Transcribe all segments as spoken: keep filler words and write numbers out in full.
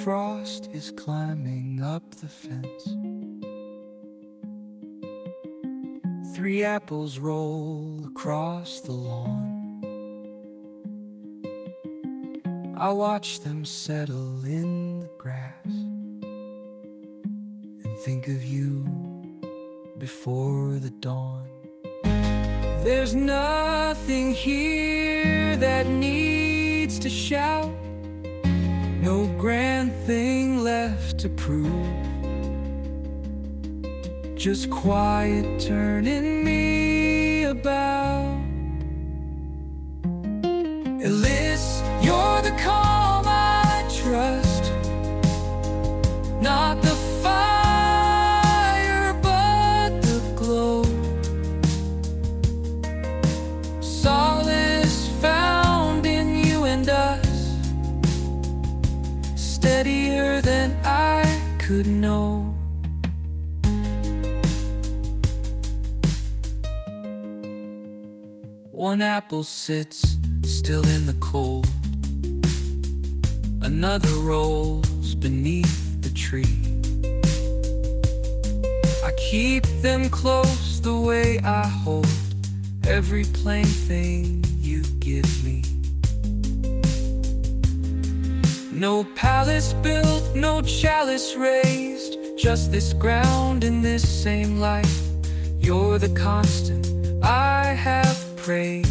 frost is climbing up the fence. Three apples roll across the lawn. I watch them settle in the grass and think of you before the dawn. There's nothing here that needs to shout, no grand thing left to prove, just quiet turning me about. Elise, you're the calm I trust, not the fire but the glow. Solace found in you and us, steadier than I could know. One apple sits still in the cold, another rolls beneath the tree. I keep them close the way I hold every plain thing you give me. No palace built, no chalice raised, just this ground in this same light. You're the constant I have praised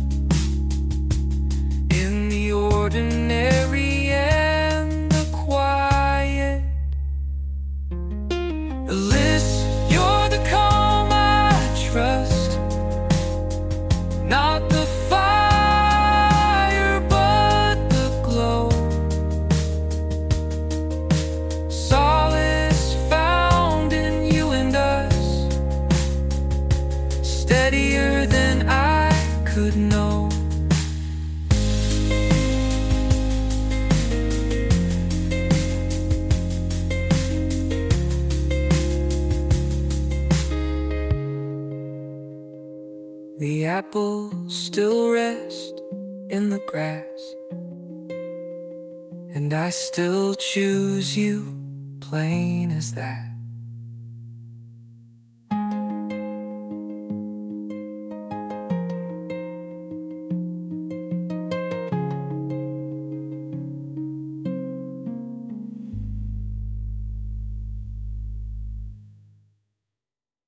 in the ordinary and the quiet. Elise, you're the calm I trust, not the fire but the glow. Solace found in you and us, steadier than I could know. The apples still rest in the grass, and I still choose you, plain as that.